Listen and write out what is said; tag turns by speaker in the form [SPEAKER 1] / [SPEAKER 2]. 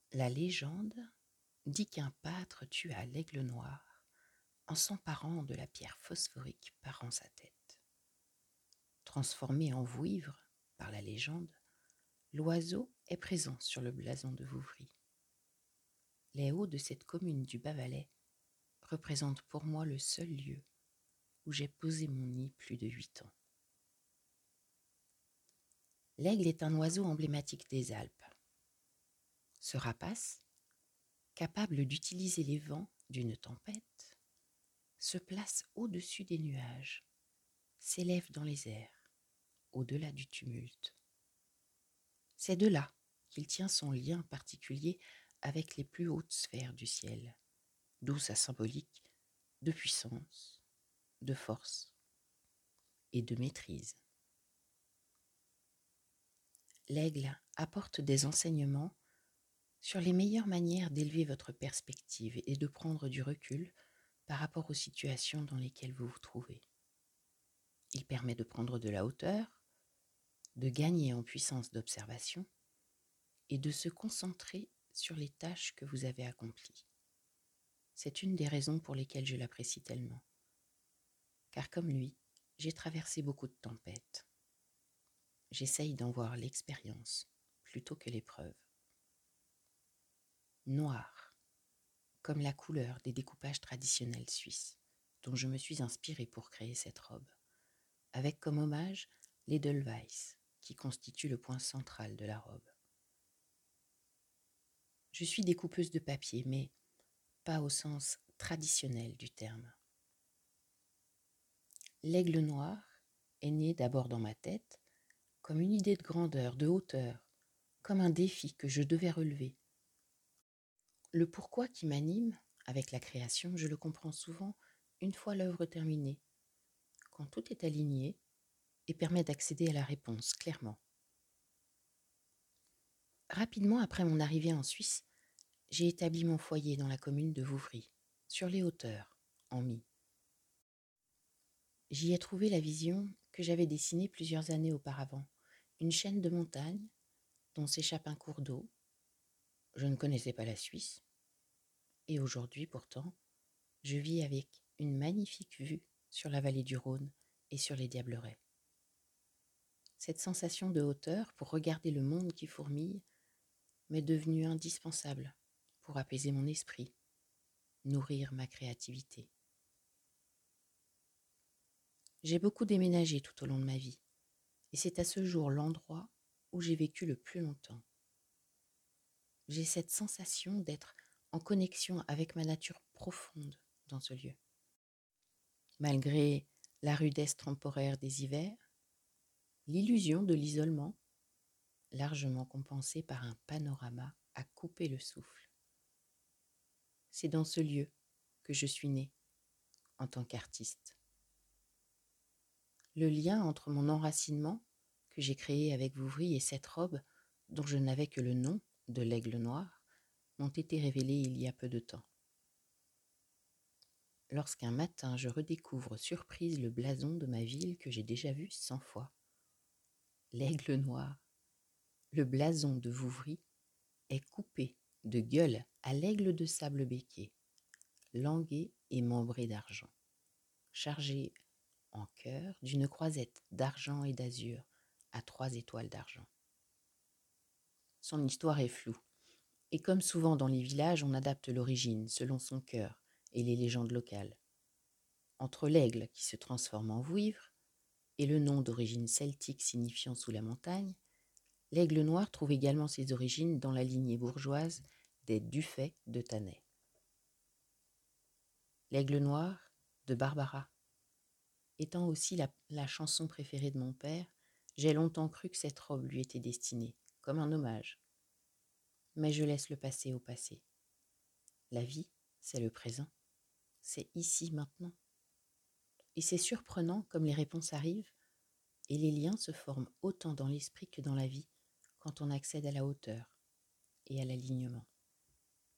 [SPEAKER 1] La légende dit qu'un pâtre tua l'aigle noir en s'emparant de la pierre phosphorique parant sa tête. Transformé en vouivre par la légende, l'oiseau est présent sur le blason de Vouvry. Les hauts de cette commune du Bas-Valais représentent pour moi le seul lieu où j'ai posé mon nid plus de 8 ans. L'aigle est un oiseau emblématique des Alpes. Ce rapace, capable d'utiliser les vents d'une tempête, se place au-dessus des nuages, s'élève dans les airs, au-delà du tumulte. C'est de là qu'il tient son lien particulier avec les plus hautes sphères du ciel, d'où sa symbolique de puissance, de force et de maîtrise. L'aigle apporte des enseignements sur les meilleures manières d'élever votre perspective et de prendre du recul par rapport aux situations dans lesquelles vous vous trouvez. Il permet de prendre de la hauteur, de gagner en puissance d'observation et de se concentrer sur les tâches que vous avez accomplies. C'est une des raisons pour lesquelles je l'apprécie tellement. Car comme lui, j'ai traversé beaucoup de tempêtes. J'essaye d'en voir l'expérience plutôt que l'épreuve. Noir, comme la couleur des découpages traditionnels suisses, dont je me suis inspirée pour créer cette robe, avec comme hommage l'Edelweiss, qui constitue le point central de la robe. Je suis découpeuse de papier, mais pas au sens traditionnel du terme. L'aigle noir est né d'abord dans ma tête comme une idée de grandeur, de hauteur, comme un défi que je devais relever. Le pourquoi qui m'anime avec la création, je le comprends souvent une fois l'œuvre terminée, quand tout est aligné et permet d'accéder à la réponse clairement. Rapidement après mon arrivée en Suisse, j'ai établi mon foyer dans la commune de Vouvry, sur les hauteurs, en mie. J'y ai trouvé la vision que j'avais dessinée plusieurs années auparavant, une chaîne de montagnes dont s'échappe un cours d'eau. Je ne connaissais pas la Suisse, et aujourd'hui pourtant, je vis avec une magnifique vue sur la vallée du Rhône et sur les Diablerets. Cette sensation de hauteur pour regarder le monde qui fourmille m'est devenue indispensable pour apaiser mon esprit, nourrir ma créativité. J'ai beaucoup déménagé tout au long de ma vie, et c'est à ce jour l'endroit où j'ai vécu le plus longtemps. J'ai cette sensation d'être en connexion avec ma nature profonde dans ce lieu. Malgré la rudesse temporaire des hivers, l'illusion de l'isolement, largement compensée par un panorama à couper le souffle. C'est dans ce lieu que je suis née en tant qu'artiste. Le lien entre mon enracinement que j'ai créé avec Vouvry et cette robe dont je n'avais que le nom de l'aigle noir m'ont été révélés il y a peu de temps. Lorsqu'un matin je redécouvre surprise le blason de ma ville que j'ai déjà vu 100 fois. L'aigle noir, le blason de Vouvry, est coupé de gueule à l'aigle de sable béquet, langué et membré d'argent, chargé en cœur d'une croisette d'argent et d'azur à 3 étoiles d'argent. Son histoire est floue, et comme souvent dans les villages, on adapte l'origine selon son cœur et les légendes locales. Entre l'aigle qui se transforme en vouivre et le nom d'origine celtique signifiant sous la montagne, l'aigle noir trouve également ses origines dans la lignée bourgeoise des Dufay de Thanet. L'aigle noir de Barbara. Étant aussi la chanson préférée de mon père, j'ai longtemps cru que cette robe lui était destinée, comme un hommage. Mais je laisse le passé au passé. La vie, c'est le présent. C'est ici, maintenant. Et c'est surprenant comme les réponses arrivent et les liens se forment autant dans l'esprit que dans la vie quand on accède à la hauteur et à l'alignement.